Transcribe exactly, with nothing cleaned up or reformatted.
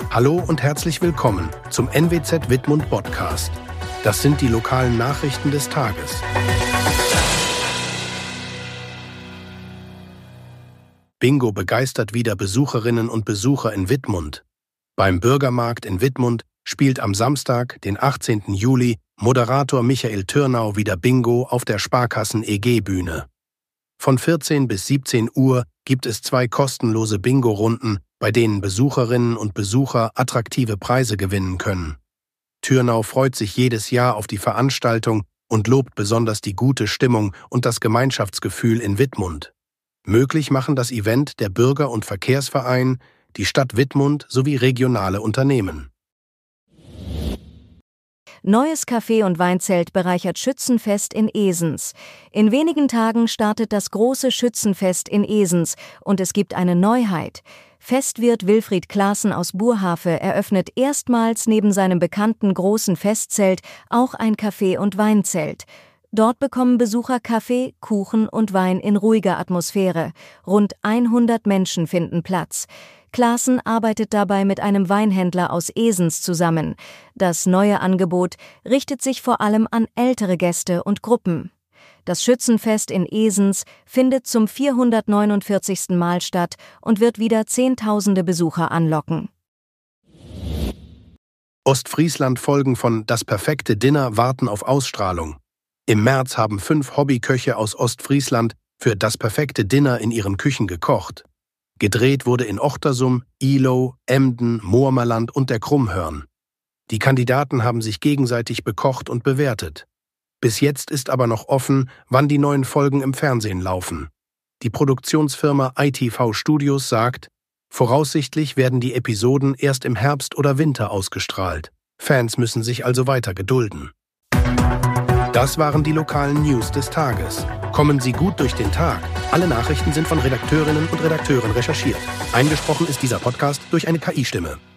Hallo und herzlich willkommen zum N W Z Wittmund Podcast. Das sind die lokalen Nachrichten des Tages. Bingo begeistert wieder Besucherinnen und Besucher in Wittmund. Beim Bürgermarkt in Wittmund spielt am Samstag, den achtzehnten Juli, Moderator Michael Türnau wieder Bingo auf der Sparkassen-E G-Bühne. Von vierzehn bis siebzehn Uhr gibt es zwei kostenlose Bingo-Runden, bei denen Besucherinnen und Besucher attraktive Preise gewinnen können. Türnau freut sich jedes Jahr auf die Veranstaltung und lobt besonders die gute Stimmung und das Gemeinschaftsgefühl in Wittmund. Möglich machen das Event der Bürger- und Verkehrsverein, die Stadt Wittmund sowie regionale Unternehmen. Neues Café- und Weinzelt bereichert Schützenfest in Esens. In wenigen Tagen startet das große Schützenfest in Esens und es gibt eine Neuheit. Festwirt Wilfried Klaassen aus Burhafe eröffnet erstmals neben seinem bekannten großen Festzelt auch ein Café- und Weinzelt. Dort bekommen Besucher Kaffee, Kuchen und Wein in ruhiger Atmosphäre. Rund hundert Menschen finden Platz. Klaassen arbeitet dabei mit einem Weinhändler aus Esens zusammen. Das neue Angebot richtet sich vor allem an ältere Gäste und Gruppen. Das Schützenfest in Esens findet zum vierhundertneunundvierzigsten Mal statt und wird wieder Zehntausende Besucher anlocken. Ostfriesland-Folgen von Das perfekte Dinner warten auf Ausstrahlung. Im März haben fünf Hobbyköche aus Ostfriesland für Das perfekte Dinner in ihren Küchen gekocht. Gedreht wurde in Ochtersum, Ihlow, Emden, Moormerland und der Krummhörn. Die Kandidaten haben sich gegenseitig bekocht und bewertet. Bis jetzt ist aber noch offen, wann die neuen Folgen im Fernsehen laufen. Die Produktionsfirma I T V Studios sagt, voraussichtlich werden die Episoden erst im Herbst oder Winter ausgestrahlt. Fans müssen sich also weiter gedulden. Das waren die lokalen News des Tages. Kommen Sie gut durch den Tag. Alle Nachrichten sind von Redakteurinnen und Redakteuren recherchiert. Eingesprochen ist dieser Podcast durch eine K I-Stimme.